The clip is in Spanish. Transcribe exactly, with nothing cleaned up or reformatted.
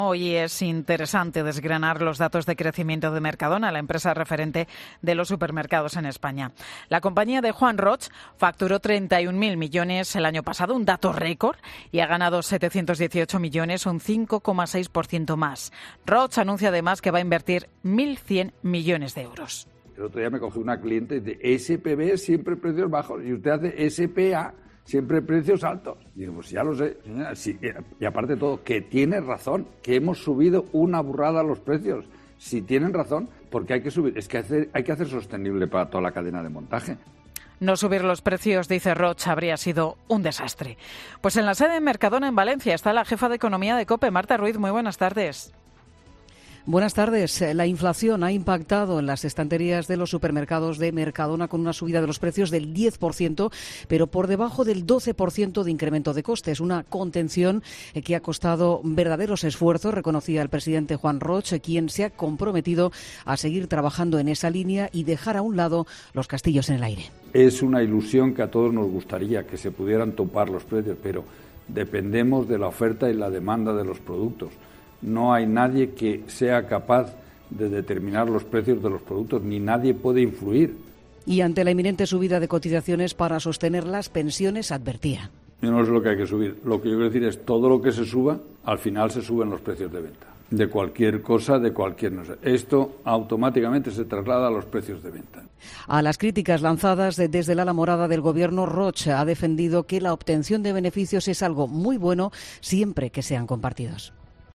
Hoy es interesante desgranar los datos de crecimiento de Mercadona, la empresa referente de los supermercados en España. La compañía de Juan Roig facturó treinta y un mil millones el año pasado, un dato récord, y ha ganado setecientos dieciocho millones, un cinco coma seis por ciento más. Roig anuncia además que va a invertir mil cien millones de euros. El otro día me cogió una cliente de S P B, siempre precios bajos, y usted hace S P A, siempre precios altos. Digo, pues ya lo sé, señora. Sí, y aparte de todo, que tiene razón, que hemos subido una burrada los precios. Si tienen razón, porque hay que subir, es que hacer, hay que hacer sostenible para toda la cadena de montaje. No subir los precios, dice Roig, habría sido un desastre. Pues en la sede de Mercadona en Valencia está la jefa de economía de COPE, Marta Ruiz. Muy buenas tardes. Buenas tardes. La inflación ha impactado en las estanterías de los supermercados de Mercadona con una subida de los precios del diez por ciento, pero por debajo del doce por ciento de incremento de costes. Una contención que ha costado verdaderos esfuerzos, reconocía el presidente Juan Roig, quien se ha comprometido a seguir trabajando en esa línea y dejar a un lado los castillos en el aire. Es una ilusión que a todos nos gustaría que se pudieran topar los precios, pero dependemos de la oferta y la demanda de los productos. No hay nadie que sea capaz de determinar los precios de los productos, ni nadie puede influir. Y ante la inminente subida de cotizaciones para sostener las pensiones, advertía. Yo no sé lo que hay que subir. Lo que yo quiero decir es todo lo que se suba, al final se suben los precios de venta. De cualquier cosa, de cualquier... No sé. Esto automáticamente se traslada a los precios de venta. A las críticas lanzadas desde la ala morada del Gobierno, Roig ha defendido que la obtención de beneficios es algo muy bueno siempre que sean compartidos.